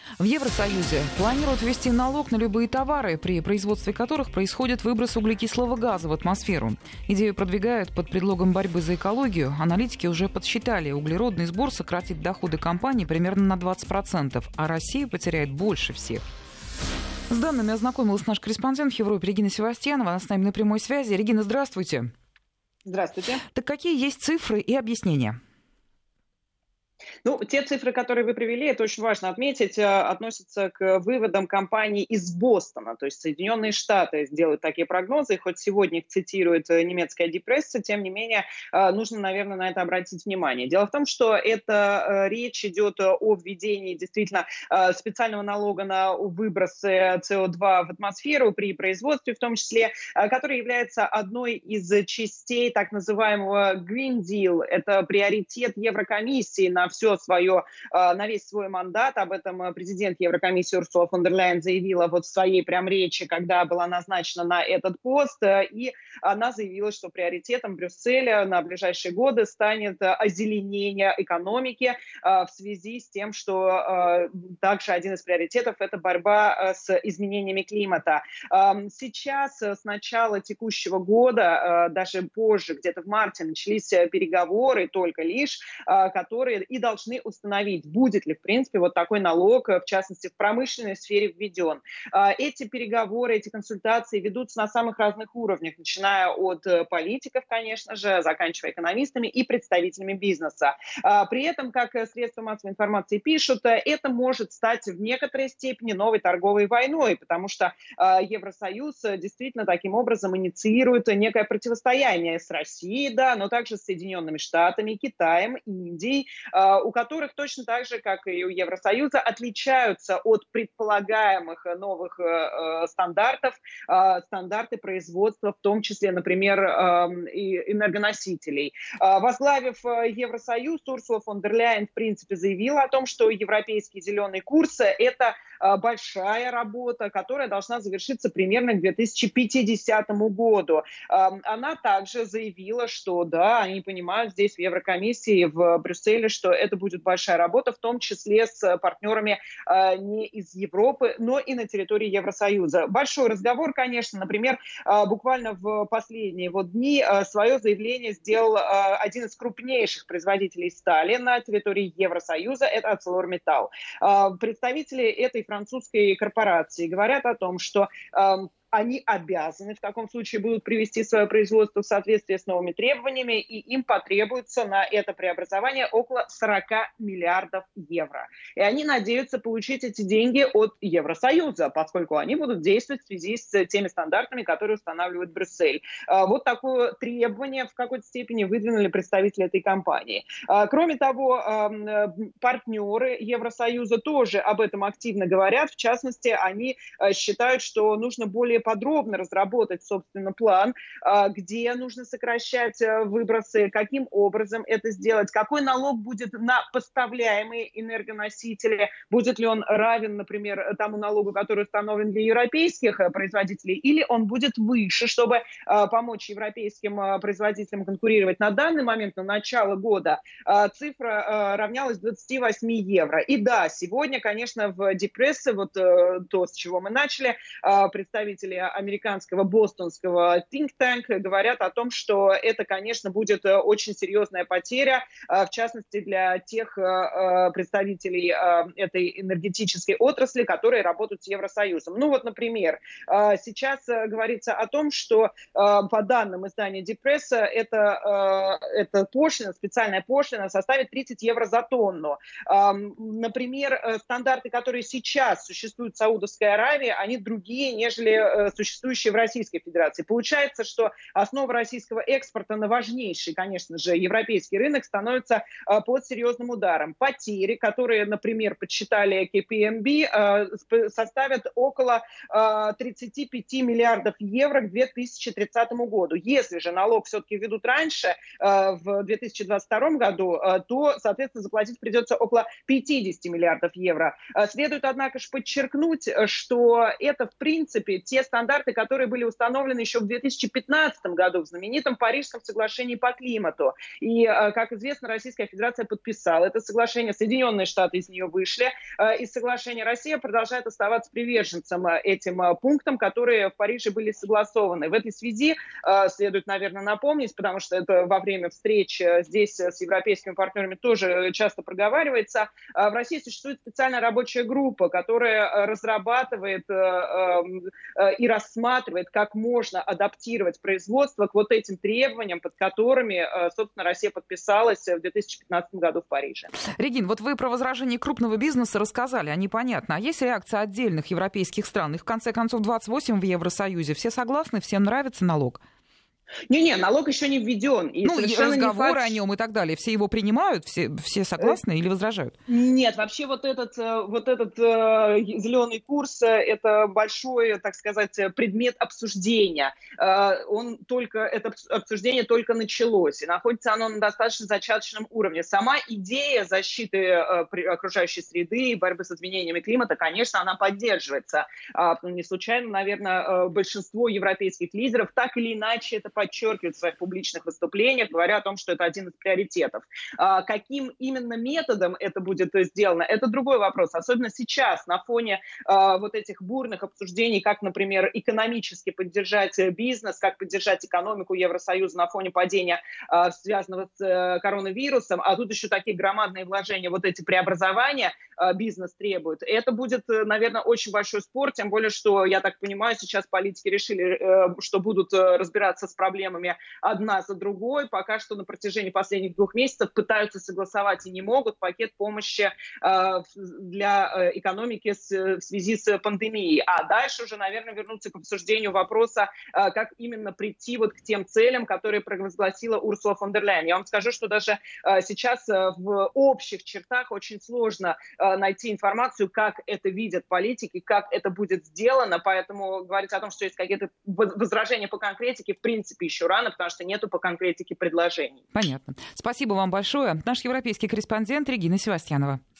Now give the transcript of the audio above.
В Евросоюзе планируют ввести налог на любые товары, при производстве которых происходит выброс углекислого газа в атмосферу. Идею продвигают под предлогом борьбы за экологию. Аналитики уже подсчитали, углеродный сбор сократит доходы компаний примерно на 20%, а Россия потеряет больше всех. С данными ознакомилась наш корреспондент в Европе Регина Севастьянова. Она с нами на прямой связи. Регина, здравствуйте. Здравствуйте. Так какие есть цифры и объяснения? Ну, те цифры, которые вы привели, это очень важно отметить, относятся к выводам компаний из Бостона. То есть Соединенные Штаты делают такие прогнозы, хоть сегодня их цитирует немецкая Die-Presse, тем не менее, нужно, наверное, на это обратить внимание. Дело в том, что это речь идет о введении действительно специального налога на выбросы СО2 в атмосферу при производстве, в том числе, который является одной из частей так называемого Green Deal. Это приоритет Еврокомиссии на весь свой мандат. Об этом президент Еврокомиссии Урсула фон дер Ляйен заявила вот в своей прям речи, когда была назначена на этот пост. И она заявила, что приоритетом Брюсселя на ближайшие годы станет озеленение экономики в связи с тем, что также один из приоритетов – это борьба с изменениями климата. Сейчас, с начала текущего года, даже позже, где-то в марте, начались переговоры только лишь, которые и должны установить, будет ли, в принципе, вот такой налог, в частности, в промышленной сфере введен. Эти переговоры, эти консультации ведутся на самых разных уровнях, начиная от политиков, конечно же, заканчивая экономистами и представителями бизнеса. При этом, как средства массовой информации пишут, это может стать в некоторой степени новой торговой войной, потому что Евросоюз действительно таким образом инициирует некое противостояние с Россией, да, но также с Соединенными Штатами, Китаем, Индией, у которых точно так же, как и у Евросоюза, отличаются от предполагаемых новых стандартов, стандарты производства, в том числе, например, и энергоносителей. Возглавив Евросоюз, Урсула фон дер Ляйен, в принципе, заявила о том, что европейский зеленый курс – это большая работа, которая должна завершиться примерно к 2050 году. Она также заявила, что да, они понимают здесь в Еврокомиссии, в Брюсселе, что это будет большая работа, в том числе с партнерами не из Европы, но и на территории Евросоюза. Большой разговор, конечно. Например, буквально в последние дни свое заявление сделал один из крупнейших производителей стали на территории Евросоюза, это ArcelorMittal. Представители этой французской корпорации говорят о том, что они обязаны в таком случае будут привести свое производство в соответствие с новыми требованиями, и им потребуется на это преобразование около 40 миллиардов евро. И они надеются получить эти деньги от Евросоюза, поскольку они будут действовать в связи с теми стандартами, которые устанавливает Брюссель. Вот такое требование в какой-то степени выдвинули представители этой компании. Кроме того, партнеры Евросоюза тоже об этом активно говорят. В частности, они считают, что нужно более подробно разработать, собственно, план, где нужно сокращать выбросы, каким образом это сделать, какой налог будет на поставляемые энергоносители, будет ли он равен, например, тому налогу, который установлен для европейских производителей, или он будет выше, чтобы помочь европейским производителям конкурировать. На данный момент, на начало года, цифра равнялась 28 евро. И да, сегодня, конечно, в Die-Presse, вот то, с чего мы начали, представители американского бостонского think tank говорят о том, что это, конечно, будет очень серьезная потеря, в частности, для тех представителей этой энергетической отрасли, которые работают с Евросоюзом. Ну вот, например, сейчас говорится о том, что по данным издания Die-Presse, эта пошлина, специальная пошлина составит 30 евро за тонну. Например, стандарты, которые сейчас существуют в Саудовской Аравии, они другие, нежели существующие в Российской Федерации. Получается, что основа российского экспорта на важнейший, конечно же, европейский рынок становится под серьезным ударом. Потери, которые, например, подсчитали KPMG, составят около 35 миллиардов евро к 2030 году. Если же налог все-таки введут раньше, в 2022 году, то, соответственно, заплатить придется около 50 миллиардов евро. Следует, однако же, подчеркнуть, что это, в принципе, те стандарты, которые были установлены еще в 2015 году в знаменитом Парижском соглашении по климату. И, как известно, Российская Федерация подписала это соглашение, Соединенные Штаты из нее вышли из соглашения. Россия продолжает оставаться приверженцем этим пунктам, которые в Париже были согласованы. В этой связи следует, наверное, напомнить, потому что это во время встреч здесь с европейскими партнерами тоже часто проговаривается. В России существует специальная рабочая группа, которая разрабатывает и рассматривает, как можно адаптировать производство к вот этим требованиям, под которыми, собственно, Россия подписалась в 2015 году в Париже. Регин, вот вы про возражения крупного бизнеса рассказали, они понятны. А есть реакция отдельных европейских стран? Их, в конце концов, 28 в Евросоюзе. Все согласны, всем нравится налог? Не-не, налог еще не введен. И разговоры о нем и так далее. Все его принимают, все согласны или возражают? Нет, вообще вот этот зеленый курс – это большой, так сказать, предмет обсуждения. Это обсуждение только началось, и находится оно на достаточно зачаточном уровне. Сама идея защиты окружающей среды и борьбы с изменениями климата, конечно, она поддерживается. Не случайно, наверное, большинство европейских лидеров так или иначе это подчеркивают в своих публичных выступлениях, говоря о том, что это один из приоритетов. Каким именно методом это будет сделано, это другой вопрос. Особенно сейчас, на фоне вот этих бурных обсуждений, как, например, экономически поддержать бизнес, как поддержать экономику Евросоюза на фоне падения, связанного с коронавирусом, а тут еще такие громадные вложения, вот эти преобразования бизнес требует. Это будет, наверное, очень большой спор, тем более, что, я так понимаю, сейчас политики решили, что будут разбираться с проблемами одна за другой. Пока что на протяжении последних 2 месяцев пытаются согласовать и не могут пакет помощи для экономики в связи с пандемией. А дальше уже, наверное, вернуться к обсуждению вопроса, как именно прийти вот к тем целям, которые провозгласила Урсула фон дер Ляйен. Я вам скажу, что даже сейчас в общих чертах очень сложно найти информацию, как это видят политики, как это будет сделано. Поэтому говорить о том, что есть какие-то возражения по конкретике, в принципе, еще рано, потому что нету по конкретике предложений. Понятно. Спасибо вам большое. Наш европейский корреспондент Регина Севастьянова.